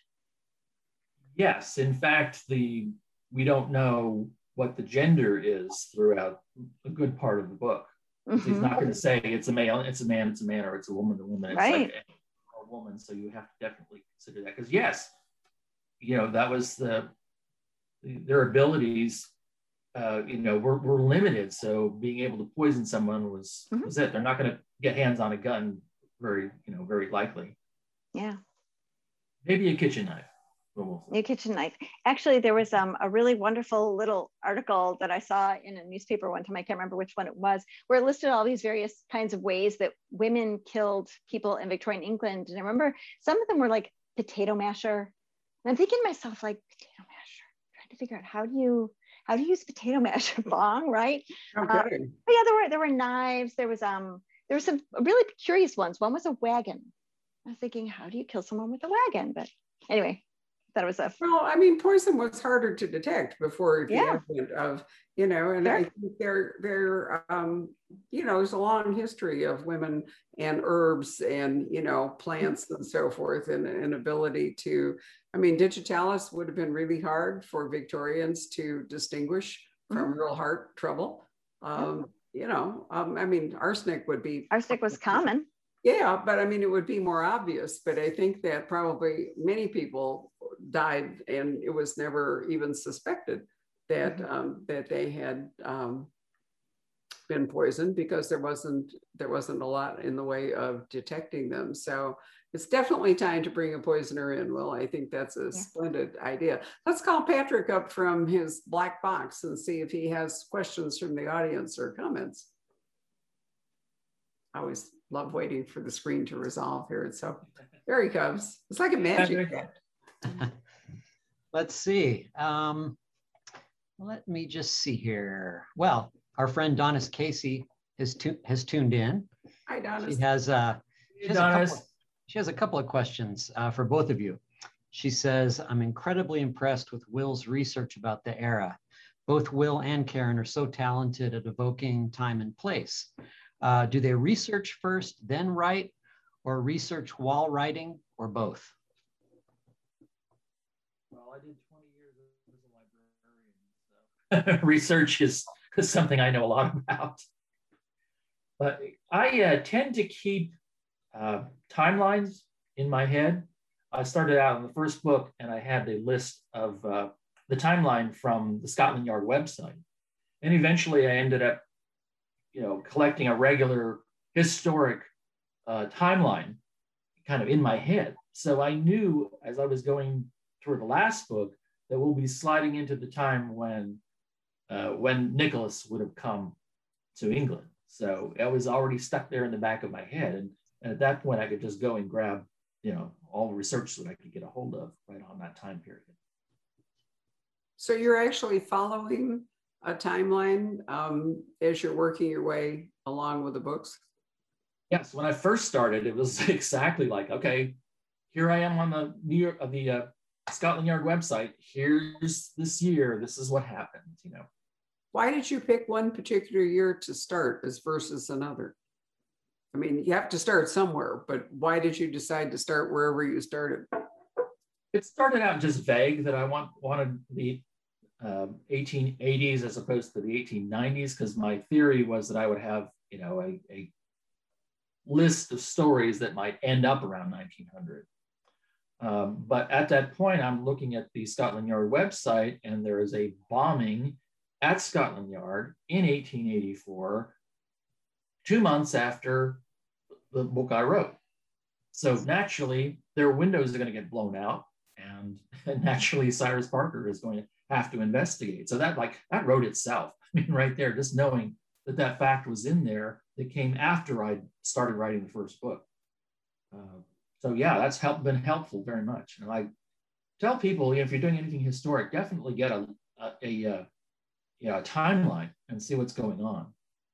Yes, in fact, the we don't know what the gender is throughout a good part of the book. Mm-hmm. He's not going to say it's a male, it's a man, it's a man, or it's a woman, a woman. It's right. like a, a woman. So you have to definitely consider that, because yes, you know, that was the their abilities. Uh, you know, were, were limited. So being able to poison someone was mm-hmm. was it. They're not going to get hands on a gun very, you know, very likely. Yeah. Maybe a kitchen knife. New kitchen knife. Actually, there was um, a really wonderful little article that I saw in a newspaper one time. I can't remember which one it was, where it listed all these various kinds of ways that women killed people in Victorian England. And I remember some of them were like potato masher. And I'm thinking to myself, like, potato masher, trying to figure out how do you how do you use potato masher? Bong, right? Okay. Uh, but yeah, there were there were knives. There was um there were some really curious ones. One was a wagon. I was thinking, how do you kill someone with a wagon? But anyway. That was a well, I mean, poison was harder to detect before the yeah. advent of, you know, and sure. I think there, there, um, you know, there's a long history of women and herbs and, you know, plants and so forth, and an ability to, I mean, digitalis would have been really hard for Victorians to distinguish from Mm-hmm. real heart trouble. Um, you know, um, I mean, arsenic would be. Arsenic was common. Yeah, but I mean, it would be more obvious. But I think that probably many people died and it was never even suspected that Mm-hmm. um, that they had um, been poisoned because there wasn't there wasn't a lot in the way of detecting them. So it's definitely time to bring a poisoner in. Well, I think that's a yeah. splendid idea. Let's call Patrick up from his black box and see if he has questions from the audience or comments. I always love waiting for the screen to resolve here. So there he comes. It's like a magic trick. Let's see. Um, let me just see here. Well, our friend Donis Casey has, tu has tuned in. Hi, Donis. She has, uh, she has, a, Donis. couple, she has a couple of questions uh, for both of you. She says, I'm incredibly impressed with Will's research about the era. Both Will and Karen are so talented at evoking time and place. Uh, do they research first, then write, or research while writing, or both? Well, I did twenty years as a librarian, so research is, is something I know a lot about. But I uh, tend to keep uh, timelines in my head. I started out in the first book, and I had a list of uh, the timeline from the Scotland Yard website. And eventually I ended up you know, collecting a regular historic uh, timeline kind of in my head. So I knew as I was going toward the last book that we'll be sliding into the time when, uh, when Nicholas would have come to England. So I was already stuck there in the back of my head. And, and at that point I could just go and grab, you know, all the research that I could get a hold of right on that time period. So you're actually following a timeline um, as you're working your way along with the books? Yes, when I first started, it was exactly like, okay, here I am on the New York, uh, the uh, Scotland Yard website. Here's this year. This is what happened. You know. Why did you pick one particular year to start as versus another? I mean, you have to start somewhere, but why did you decide to start wherever you started? It started out just vague that I want wanted the Um, eighteen eighties as opposed to the eighteen nineties, because my theory was that I would have, you know, a, a list of stories that might end up around nineteen hundred. Um, but at that point, I'm looking at the Scotland Yard website, and there is a bombing at Scotland Yard in eighteen eighty-four, two months after the book I wrote. So naturally, their windows are going to get blown out, and, and naturally, Cyrus Parker is going to have to investigate. So that like that wrote itself. I mean, right there, just knowing that that fact was in there that came after I started writing the first book. Uh, so yeah, that's helped been helpful very much. And I tell people, you know, if you're doing anything historic, definitely get a a, a, a you know a timeline and see what's going on.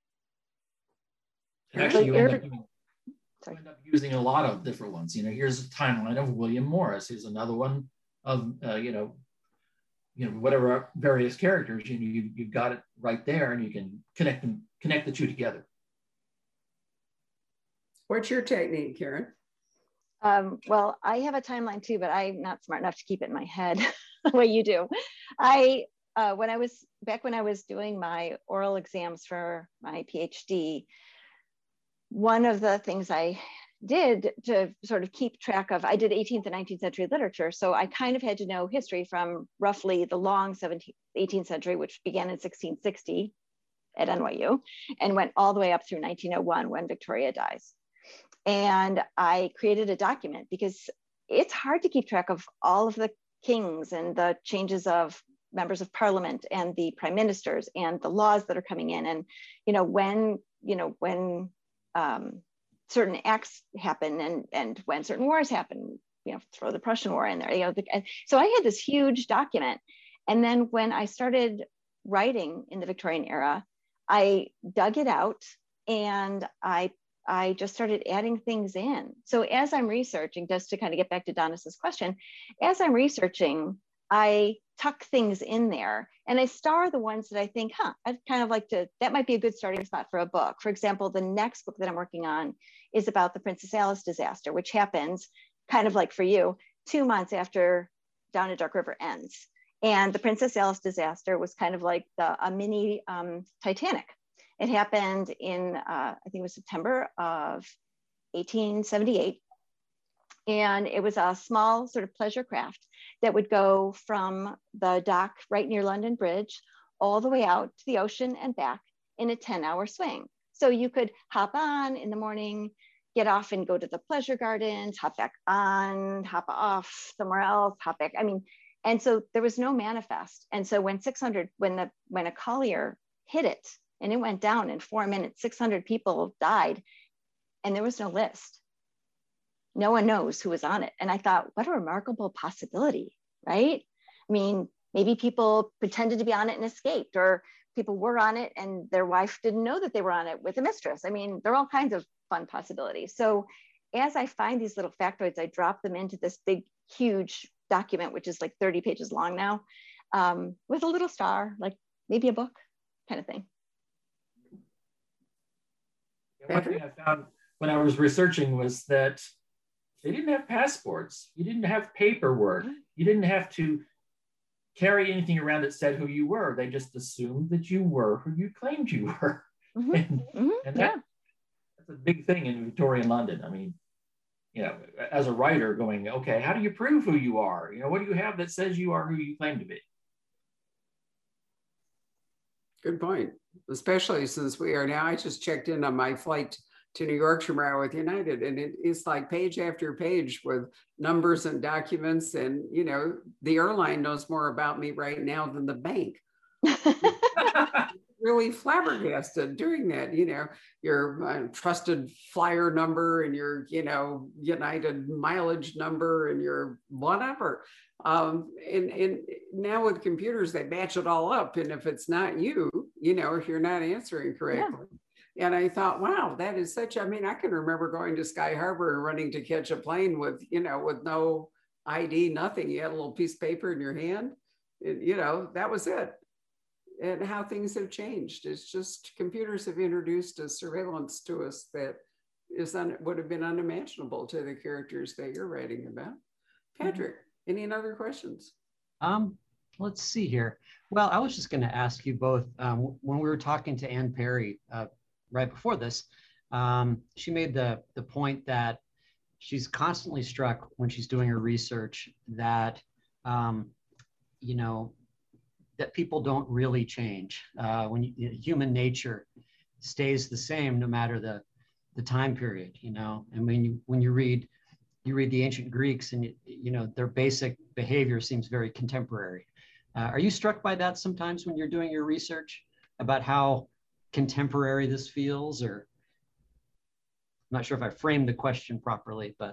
And actually, you end up, doing, you end up using a lot of different ones. You know, here's a timeline of William Morris. Here's another one of uh, you know. you know, whatever various characters, you know, you, you've got it right there and you can connect them, connect the two together. What's your technique, Karen? Um, well, I have a timeline too, but I'm not smart enough to keep it in my head the way you do. I, uh, when I was, back when I was doing my oral exams for my PhD, one of the things I did to sort of keep track of, I did eighteenth and nineteenth century literature. So I kind of had to know history from roughly the long seventeenth, eighteenth century, which began in sixteen sixty at N Y U and went all the way up through nineteen oh one when Victoria dies. And I created a document because it's hard to keep track of all of the kings and the changes of members of parliament and the prime ministers and the laws that are coming in. And, you know, when, you know, when, um, certain acts happen and, and when certain wars happen, you know, throw the Prussian War in there. You know, the, and so I had this huge document. And then when I started writing in the Victorian era, I dug it out and I, I just started adding things in. So as I'm researching, just to kind of get back to Donis's question, as I'm researching, I tuck things in there and I star the ones that I think, huh, I'd kind of like to, that might be a good starting spot for a book. For example, the next book that I'm working on is about the Princess Alice disaster, which happens kind of like for you, two months after Down a Dark River ends. And the Princess Alice disaster was kind of like the, a mini um, Titanic. It happened in, uh, I think it was September of eighteen seventy-eight. And it was a small sort of pleasure craft that would go from the dock right near London Bridge all the way out to the ocean and back in a ten hour swing. So you could hop on in the morning, get off and go to the pleasure gardens, hop back on, hop off somewhere else, hop back. I mean, and so there was no manifest. And so when six hundred, when the when a collier hit it and it went down in four minutes, six hundred people died, and there was no list. No one knows who was on it. And I thought, what a remarkable possibility, right? I mean, maybe people pretended to be on it and escaped, or people were on it and their wife didn't know that they were on it with a mistress. I mean, there are all kinds of fun possibilities. So as I find these little factoids, I drop them into this big, huge document, which is like thirty pages long now, um, with a little star, like maybe a book kind of thing. One thing I found when I was researching was that they didn't have passports. You didn't have paperwork. You didn't have to carry anything around that said who you were. They just assumed that you were who you claimed you were. Mm-hmm. And, mm-hmm. and that, yeah. that's a big thing in Victorian London. I mean, you know, as a writer going, okay, how do you prove who you are? You know, what do you have that says you are who you claim to be? Good point. Especially since we are now, I just checked in on my flight to New York tomorrow with United, and it is like page after page with numbers and documents, and you know, the airline knows more about me right now than the bank. Really flabbergasted doing that, you know, your uh, trusted flyer number and your, you know, United mileage number and your whatever. Um, and, and now with computers, they match it all up. And if it's not you, you know, if you're not answering correctly. Yeah. And I thought, wow, that is such, I mean, I can remember going to Sky Harbor and running to catch a plane with, you know, with no I D, nothing. You had a little piece of paper in your hand. It, you know, that was it. And how things have changed. It's just computers have introduced a surveillance to us that is un, would have been unimaginable to the characters that you're writing about. Patrick, mm-hmm. any other questions? Um, let's see here. Well, I was just going to ask you both, um, when we were talking to Anne Perry uh, right before this, um, she made the, the point that she's constantly struck when she's doing her research that, um, you know, that people don't really change. Uh, when you, human nature stays the same no matter the, the time period, you know. And when you when you read you read the ancient Greeks, and you, you know, their basic behavior seems very contemporary. Uh, are you struck by that sometimes when you're doing your research about how contemporary this feels? Or I'm not sure if I framed the question properly, but.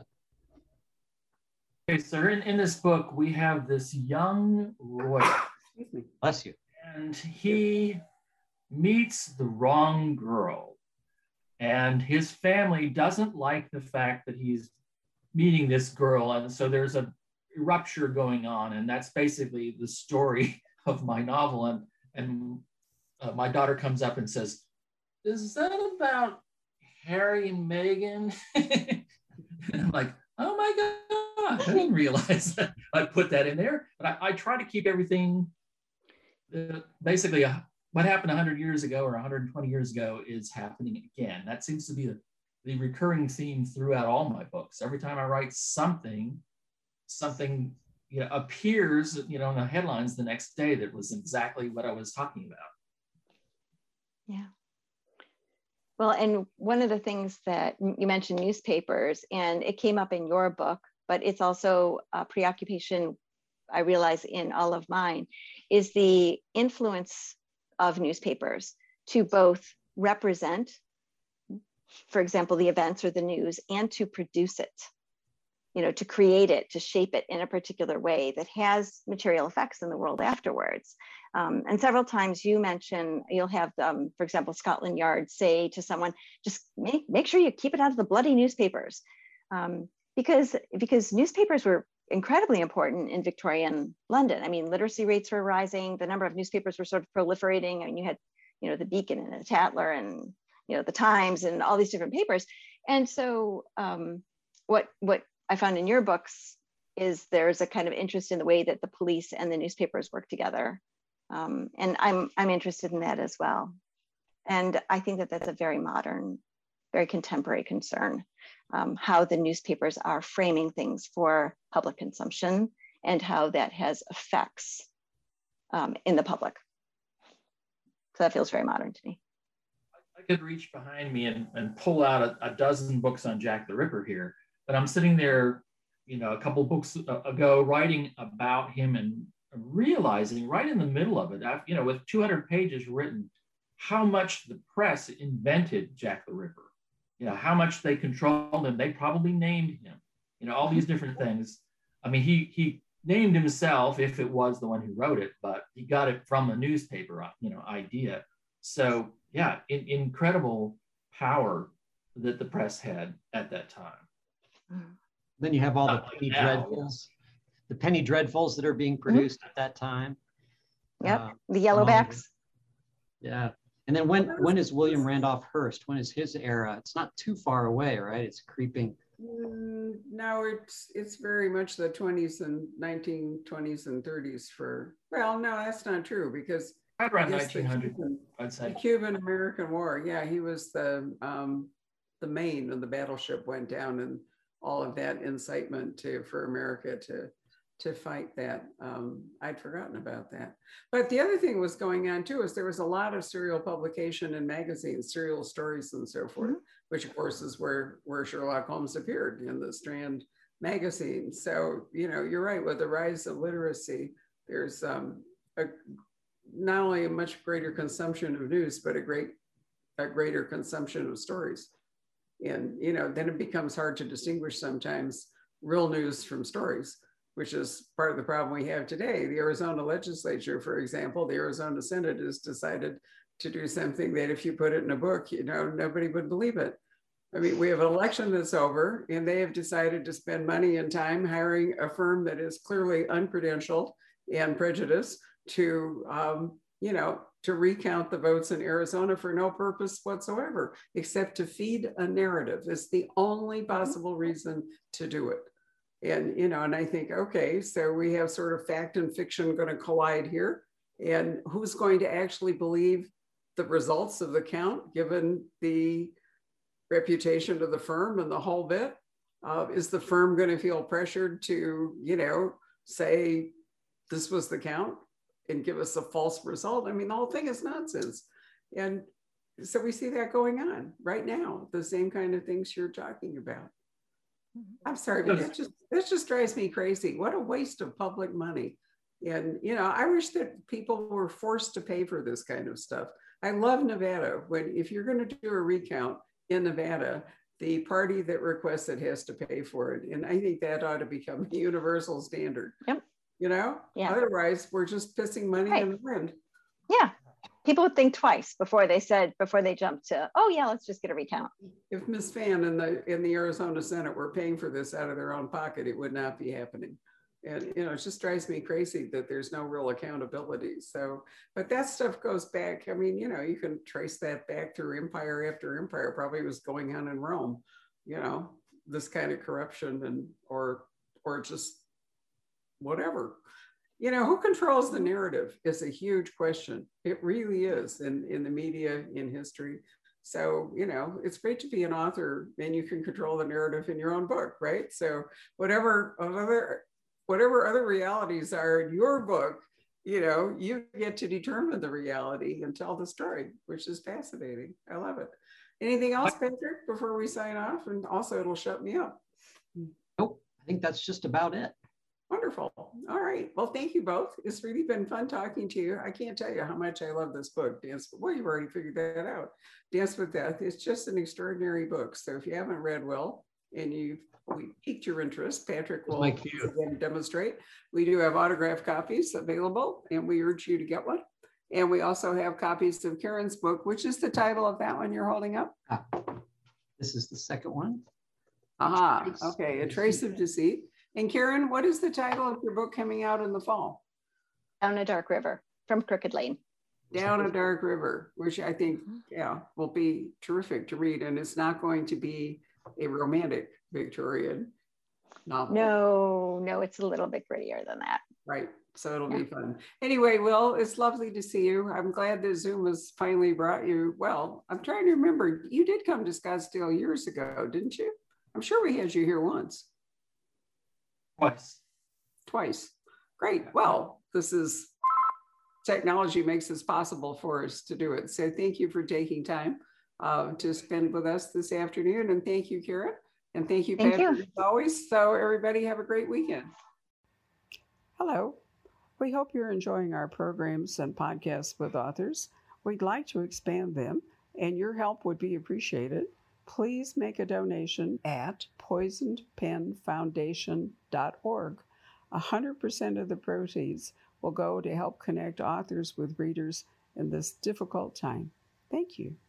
Okay, sir, in, in this book, we have this young lawyer. Bless you. And he meets the wrong girl. And his family doesn't like the fact that he's meeting this girl. And so there's a rupture going on. And that's basically the story of my novel. And, and uh, my daughter comes up and says, is that about Harry and Meghan? And I'm like, oh my God, I didn't realize that I put that in there. But I, I try to keep everything. Uh, basically, uh, what happened one hundred years ago or one hundred twenty years ago is happening again. That seems to be a, the recurring theme throughout all my books. Every time I write something, something you know appears, you know, in the headlines the next day that was exactly what I was talking about. Yeah. Well, and one of the things that you mentioned newspapers, and it came up in your book, but it's also a preoccupation I realize in all of mine, is the influence of newspapers to both represent, for example, the events or the news, and to produce it, you know, to create it, to shape it in a particular way that has material effects in the world afterwards. Um, and several times you mention, you'll have, um, for example, Scotland Yard say to someone, just make, make sure you keep it out of the bloody newspapers. Um, because, because newspapers were incredibly important in Victorian London. I mean, literacy rates were rising, the number of newspapers were sort of proliferating. I mean, you had, you know, the Beacon and the Tatler and, you know, the Times and all these different papers. And so um, what, what I found in your books is there's a kind of interest in the way that the police and the newspapers work together. Um, and I'm, I'm interested in that as well. And I think that that's a very modern, very contemporary concern, um, how the newspapers are framing things for public consumption and how that has effects um, in the public. So that feels very modern to me. I could reach behind me and, and pull out a, a dozen books on Jack the Ripper here, but I'm sitting there, you know, a couple books ago writing about him and realizing right in the middle of it, you know, with two hundred pages written, how much the press invented Jack the Ripper, you know, how much they controlled him. They probably named him, you know, all these different things. I mean, he he named himself if it was the one who wrote it, but he got it from a newspaper, you know, idea. So yeah, in, incredible power that the press had at that time. Then you have all Not the like penny now. dreadfuls, the penny dreadfuls that are being produced mm-hmm. at that time. Yep, uh, the yellowbacks. Yeah, and then when when is William Randolph Hearst? When is his era? It's not too far away, right? It's creeping. Mm, no, it's it's very much the twenties and nineteen twenties and thirties for. Well, no, that's not true because around nineteen hundred, Cuban, I'd say. The Cuban-American War. Yeah, he was the um, the Maine when the battleship went down and all of that incitement to for America to to fight that. Um, I'd forgotten about that. But the other thing was going on too is there was a lot of serial publication in magazines, serial stories and so forth, mm-hmm. which of course is where, where Sherlock Holmes appeared in the Strand magazine. So, you know, you're right, with the rise of literacy, there's um, a, not only a much greater consumption of news, but a great, a greater consumption of stories. And, you know, then it becomes hard to distinguish sometimes real news from stories, which is part of the problem we have today. The Arizona legislature, for example, the Arizona Senate has decided to do something that if you put it in a book, you know, nobody would believe it. I mean, we have an election that's over and they have decided to spend money and time hiring a firm that is clearly uncredentialed and prejudiced to, um, you know, to recount the votes in Arizona for no purpose whatsoever, except to feed a narrative. It's the only possible reason to do it. And, you know, and I think, okay, so we have sort of fact and fiction going to collide here. And who's going to actually believe the results of the count, given the reputation of the firm and the whole bit? Uh, is the firm going to feel pressured to, you know, say this was the count and give us a false result? I mean, the whole thing is nonsense. And so we see that going on right now, the same kind of things you're talking about. I'm sorry, but that just, that just drives me crazy. What a waste of public money. And, you know, I wish that people were forced to pay for this kind of stuff. I love Nevada. When, if you're going to do a recount in Nevada, the party that requests it has to pay for it. And I think that ought to become a universal standard. Yep. You know, yeah. Otherwise we're just pissing money right. in the wind. Yeah. People would think twice before they said, before they jumped to, oh yeah, let's just get a recount. If Miz Phan and the in the Arizona Senate were paying for this out of their own pocket, it would not be happening. And, you know, it just drives me crazy that there's no real accountability. So, but that stuff goes back. I mean, you know, you can trace that back through empire after empire, probably was going on in Rome, you know, this kind of corruption and, or, or just whatever. You know, who controls the narrative is a huge question. It really is in, in the media, in history. So, you know, it's great to be an author and you can control the narrative in your own book, right? So whatever other, whatever other realities are in your book, you know, you get to determine the reality and tell the story, which is fascinating. I love it. Anything else, Patrick, before we sign off? And also it'll shut me up. Nope, I think that's just about it. Wonderful. All right. Well, thank you both. It's really been fun talking to you. I can't tell you how much I love this book, Dance. Well, you've already figured that out. Dance with Death. It's just an extraordinary book. So if you haven't read Will and you we piqued your interest, Patrick will again demonstrate. We do have autographed copies available and we urge you to get one. And we also have copies of Karen's book, which is the title of that one you're holding up. Ah, this is the second one. Aha. Okay. A Trace of Deceit. And Karen, what is the title of your book coming out in the fall? Down a Dark River from Crooked Lane. Down a Dark River, which I think, yeah, will be terrific to read. And it's not going to be a romantic Victorian novel. No, no, it's a little bit grittier than that. Right. So it'll Yeah. be fun. Anyway, Will, it's lovely to see you. I'm glad that Zoom has finally brought you. Well, I'm trying to remember. You did come to Scottsdale years ago, didn't you? I'm sure we had you here once. Twice. Twice. Great. Well, this is technology makes this possible for us to do it. So thank you for taking time uh, to spend with us this afternoon. And thank you, Kara. And thank you, Thank Patrick, you. as always. So everybody have a great weekend. Hello. We hope you're enjoying our programs and podcasts with authors. We'd like to expand them, and your help would be appreciated. Please make a donation at poisoned pen foundation dot org. one hundred percent of the proceeds will go to help connect authors with readers in this difficult time. Thank you.